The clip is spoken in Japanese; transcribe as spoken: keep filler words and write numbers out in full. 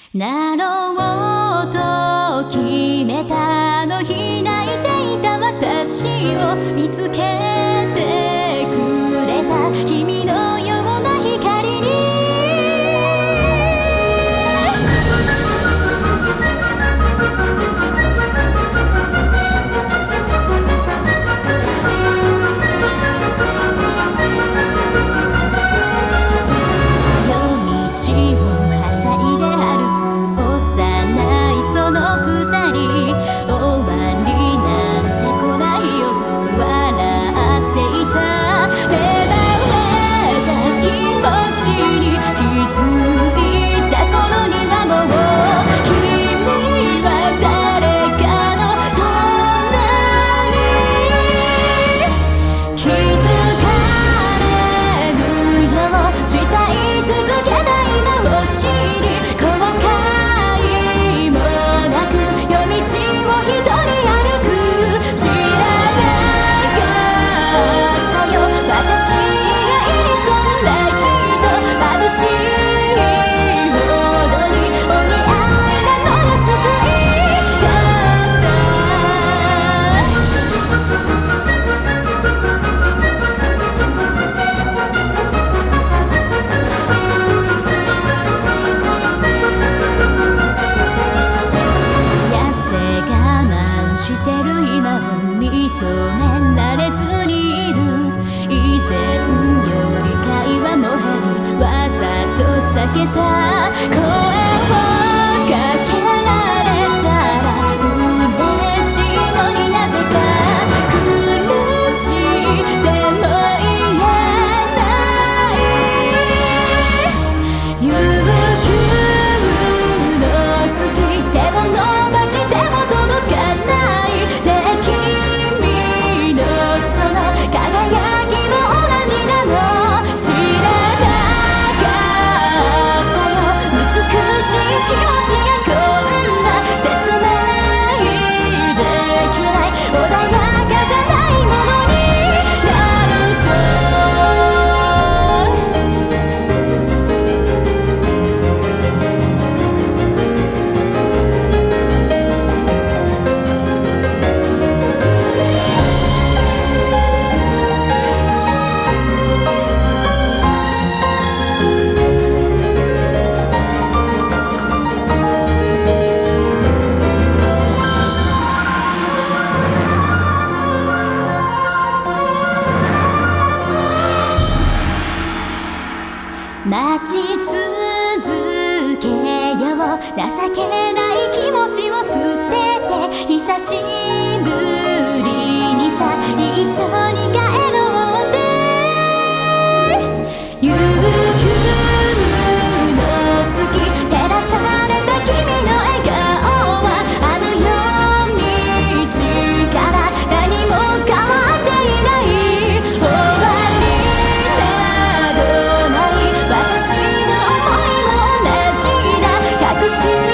なろうと決めたあの日泣いていた私を見つけてくれた君のような光に夜道をはしゃいで歩く幼いその二人終わりなんて来ないよと笑っていた芽生えた気持ちに気づいた頃にはもう君は誰かの隣気づかれるようしたい続けた今を知り後悔もなく夜道を一人歩く知らなかったよ私以外にそんな人眩しいほどにお似合いなのが救いだ痩せ我慢してる今を認められずにいる以前より会話も減りわざと避けた声をかけられたら嬉しいのになぜか苦しいでも言えない悠久の月手を伸ばしても届かないね君のその輝きも同じなの知らなかったよ美しい気持ちがこんな説明できない穏やかじゃないものになると待ち続けよう情けない気持ちを捨てて久しぶりにさ一緒に帰ろうって悠久の月照らされた君の笑顔はあの夜道から何も変わっていない終わりなどない私の想いも同じだ隠し